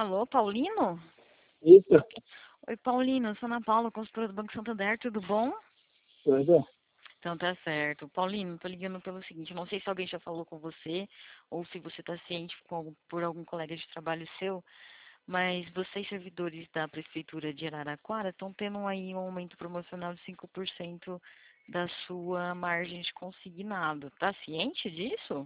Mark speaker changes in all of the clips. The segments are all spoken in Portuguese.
Speaker 1: Alô, Paulino?
Speaker 2: Isso,
Speaker 1: Oi, Paulino, eu sou Ana Paula, consultora do Banco Santander, tudo bom?
Speaker 2: tudo.
Speaker 1: Então tá certo. Paulino, tô ligando pelo seguinte, não sei se alguém já falou com você ou se você tá ciente por algum colega de trabalho seu, mas vocês, servidores da Prefeitura de Araraquara, estão tendo aí um aumento promocional de 5% da sua margem de consignado. Tá ciente disso?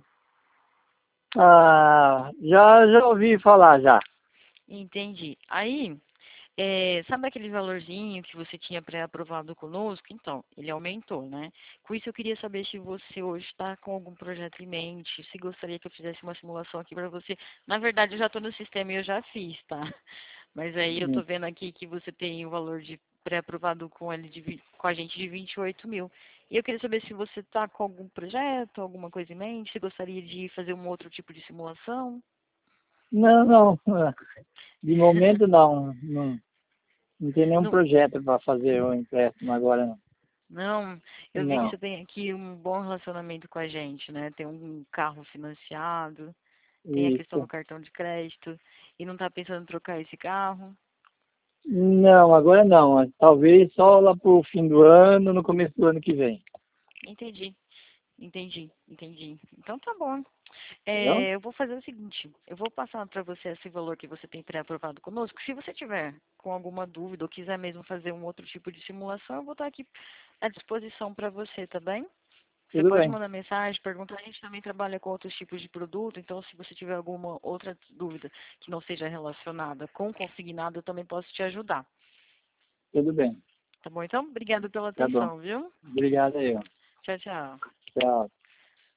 Speaker 2: Já ouvi falar já.
Speaker 1: Entendi. Aí, sabe aquele valorzinho que você tinha pré-aprovado conosco? Então, ele aumentou, né? Com isso, eu queria saber se você hoje está com algum projeto em mente, se gostaria que eu fizesse uma simulação aqui para você. Na verdade, eu já estou no sistema e eu já fiz, tá? Mas aí eu
Speaker 2: Hum.
Speaker 1: estou vendo aqui que você tem o valor de pré-aprovado com a gente de 28 mil. E eu queria saber se você está com algum projeto, alguma coisa em mente, se gostaria de fazer um outro tipo de simulação.
Speaker 2: Não, não. De momento não. Não tem nenhum
Speaker 1: Não,
Speaker 2: projeto para fazer o empréstimo agora não.
Speaker 1: Não, eu vi que
Speaker 2: Não.
Speaker 1: você tem aqui um bom relacionamento com a gente, né? Tem um carro financiado, tem a questão do
Speaker 2: Isso.
Speaker 1: cartão de crédito e não tá pensando em trocar esse carro.
Speaker 2: Não, agora não. Talvez só lá pro fim do ano, no começo do ano que vem.
Speaker 1: Entendi, entendi. Então tá bom.
Speaker 2: Entendeu?
Speaker 1: Eu vou fazer o seguinte, eu vou passar para você esse valor que você tem pré-aprovado conosco. Se você tiver com alguma dúvida ou quiser mesmo fazer um outro tipo de simulação, eu vou estar aqui à disposição para você, tá bem? Você
Speaker 2: Tudo
Speaker 1: pode
Speaker 2: bem.
Speaker 1: mandar mensagem, perguntar. A gente também trabalha com outros tipos de produto, então se você tiver alguma outra dúvida que não seja relacionada com consignado, eu também posso te ajudar.
Speaker 2: Tudo bem.
Speaker 1: Tá bom? Então, obrigado pela
Speaker 2: Tá bom.
Speaker 1: atenção, viu?
Speaker 2: Obrigado aí, ó.
Speaker 1: Tchau, tchau.
Speaker 2: Tchau.